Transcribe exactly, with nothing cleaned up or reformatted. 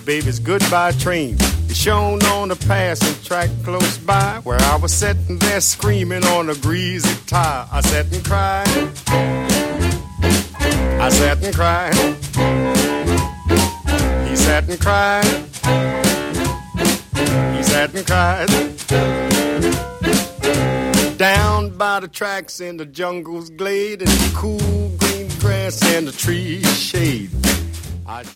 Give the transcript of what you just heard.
baby's goodbye train. It shone on the passing track close by, where I was sitting there screaming on a greasy tire. I sat and cried. I sat and cried. He sat and cried. He sat and cried. Down by the tracks in the jungle's glade, in the cool green grass and the tree's shade, I